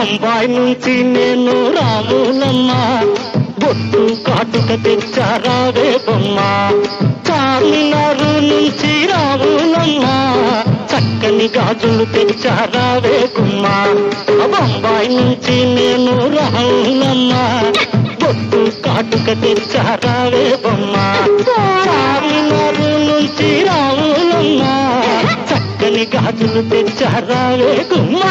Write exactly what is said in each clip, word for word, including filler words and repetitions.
బొంబాయి నుంచి నేను రాములమ్మ, బొట్టు కాటుక తెచ్చారావే బొమ్మ. చార్మినారు నుంచి రాములమ్మ, చక్కని గాజులు తెచ్చారావే గుమ్మ. బొంబాయి నుంచి నేను రాములమ్మ, బొట్టు కాటుక తెచ్చారావే బొమ్మ. చార్మినారు నుంచి రాములమ్మ, చక్కని గాజులు తెచ్చారావే గుమ్మ.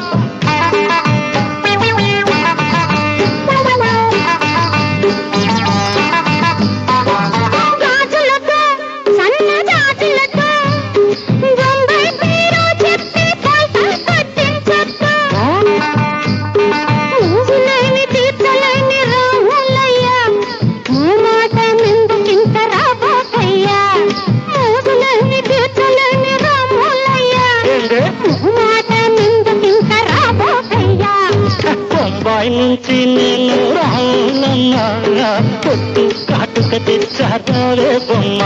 బొంబాయి నుంచి నేను రాములమ్మ, పొట్టు కాటుక తెచ్చారావే బొమ్మ.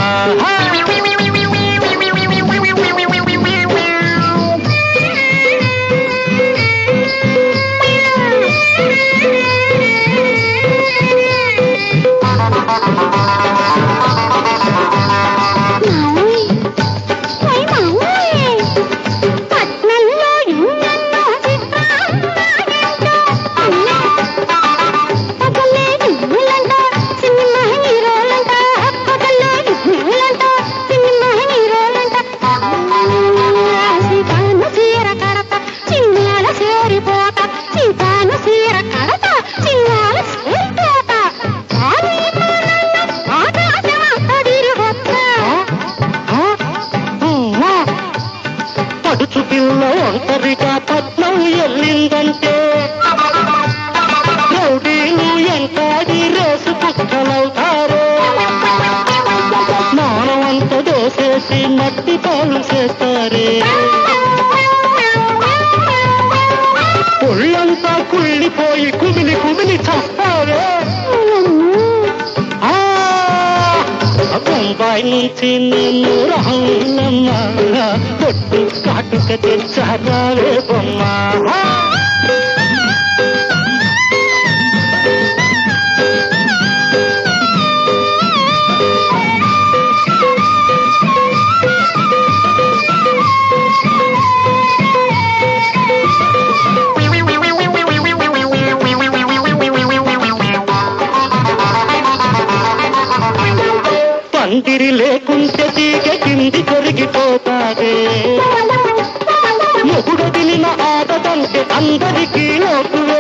పడుచు పిల్ల ఒంటరిగా పట్నం వెళ్ళిందంటే, రౌడీలు ఎంటాడి రేసు కుక్కలవుతారు. మానవంత దోసేసి మట్టి పాలు చేస్తారే, ఒళ్ళంతా కుళ్ళిపోయి కుమిలి కుమిలి చస్తారే. బొంబాయి నుంచి నేను రాములమ్మ, పొట్టు కాటుక తెచ్చారావే బొమ్మ. పందిరి లేకుంటే తీగ కింది కొరిగిపోతాదే, మొగుడు తినిన ఆటదంటే అందరికీ లోకువే.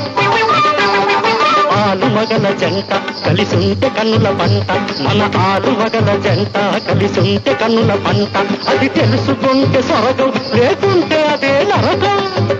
ఆలు మగల జంట కలిసుంటే కన్నుల పంట, మన ఆలు మగల జంట కలిసుంటే కన్నుల పంట. అది తెలుసుకుంటే స్వర్గం, లేకుంటే అదే నరకం.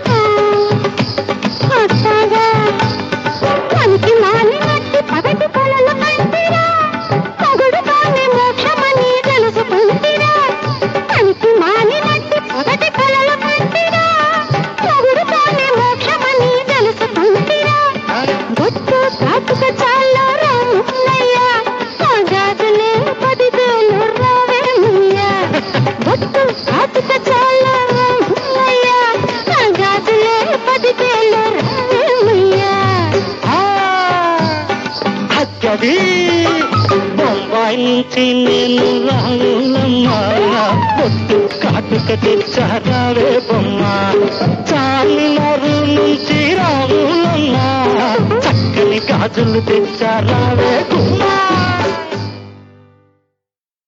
బొంబాయి నుంచి నేను రాములమ్మ, పొట్టు కాటుక తెచ్చారావే బొమ్మ. చార్మినారు నుంచి రాములమ్మ, చక్కని గాజులు తెచ్చారావే గుమ్మ.